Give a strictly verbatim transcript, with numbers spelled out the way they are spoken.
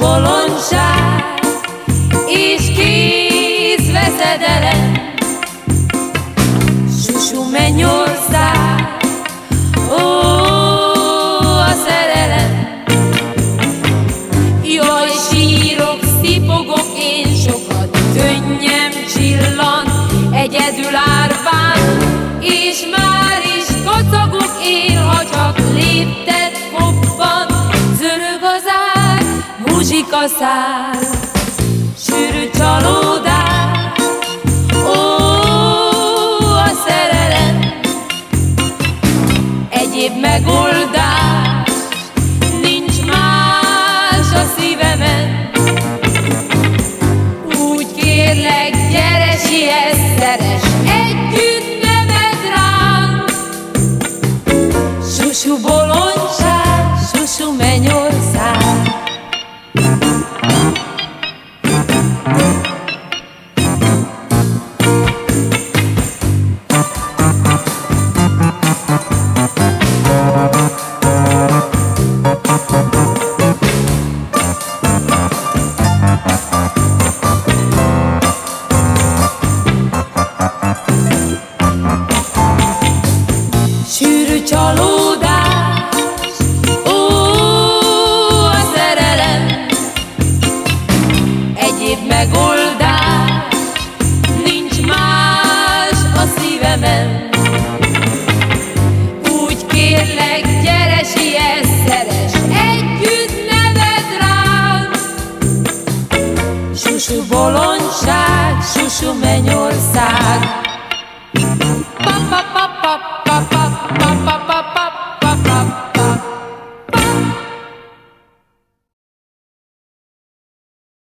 bolondság és kézveszedelem. Susú mennyország, ó, a szerelem. Jaj, sírok, szipogok én sokat, könnyem csillan, egyedül árván, és már is kacagok én, ha csak léptet koppan, zörög az ár, muzsika szál, sűrű csalódás, ó, a szerelem. Egyéb megoldás nincs más a szívemen. Úgy kérlek, gyere, siess, szeress, együtt neved rám. Susú bolondság, susú mennyország. Sűrű csalódás, ó, a szerelem. Egyéb megoldás nincs más a szívemen.